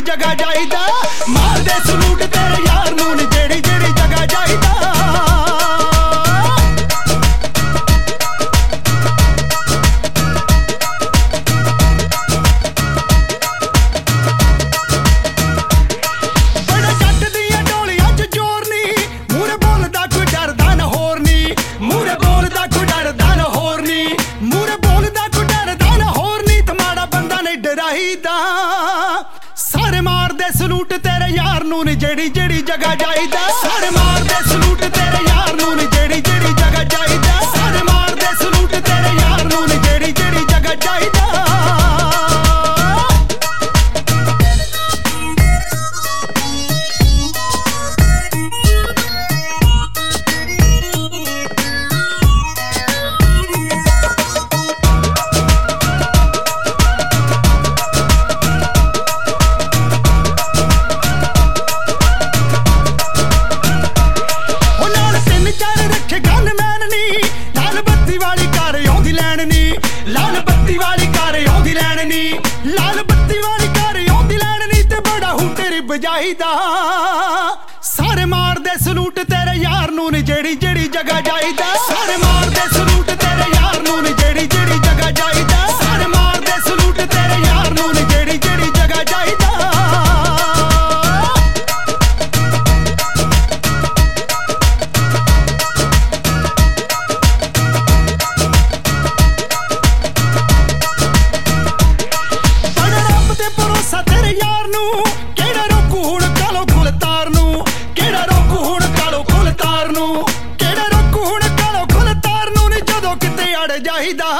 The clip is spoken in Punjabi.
ਜਗ੍ਹਾ ਜਾਈਦਾ ਮਾਰਦੇ ਸਲੂਟ ਤੇਰੇ ਯਾਰ ਨੂੰ ਨੀ ਜਿਹੜੀ ਜਗ੍ਹਾ ਜਾਈਦਾ ਸਾਰੇ ਮਾਰਦੇ ਸਲੂਟ ਤੇਰੇ ਯਾਰ ਨੂੰ ਨੀ ਜਿਹੜੀ ਜਗ੍ਹਾ ਜਾਈਦਾ ਸਾਰੇ ਮਾਰਦੇ ਸਲੂਟ ਤੇਰੇ ਯਾਰ ਨੂੰ ਨੀ ਜਿਹੜੀ ਜਗ੍ਹਾ ਜਾਈਦਾ ਸਾਰੇ ਮਾਰਦੇ ਸਲੂਟ ਤੇਰੇ ਯਾਰ ਨੂੰ ਨੀ ਜਿਹੜੀ ਜਗ੍ਹਾ ਜਾਈਦਾ ਲਾਲ ਬੱਤੀ ਵਾਲੀ ਕਾਰ ਆਉਂਦੀ ਲੈਣ ਨੀ ਲਾਲ ਬੱਤੀ ਵਾਲੀ ਕਾਰ ਆਉਂਦੀ ਲੈਣ ਨੀ ਤੇ ਬੜਾ ਹੂਟੇ ਰਿਬ ਜਾਈਦਾ ਸਾਰੇ ਮਾਰਦੇ ਸਲੂਟ ਤੇਰੇ ਯਾਰ ਨੂੰ ਨੀ ਜਿਹੜੀ ਜਗ੍ਹਾ ਜਾਈਦਾ ਸਾਰੇ ਮਾਰਦੇ ਸਲੂਟ ਤੇਰੇ ਯਾਰ ਨੂੰ ਨੀ ਜਿਹੜੀ ਜਗ੍ਹਾ ਜਾਈਦਾ ਸਾਰੇ ਮਾਰਦੇ ਸਲੂਟ ਤੇਰੇ ਯਾਰ ਨੂੰ ਨੀ ਜਿਹੜੀ ਜਗ੍ਹਾ ਜਾਈਦਾ ਤੇਰੇ ਯਾਰ ਨੂੰ ਕਿਹੜਾ ਰੋਕੂ ਹੁਣ ਕਾਲੋ ਖੁੱਲ ਤਾਰ ਨੂੰ ਕਿਹੜਾ ਰੋਕੂ ਹੁਣ ਕਾਲੋ ਖੁੱਲ ਤਾਰ ਨੂੰ ਕਿਹੜਾ ਰੋਕੂ ਹੁਣ ਕਾਲੋ ਖੁੱਲ ਤਾਰ ਨੂੰ ਨੀ ਜਦੋਂ ਕਿਤੇ ਅੜ ਜਾਈਦਾ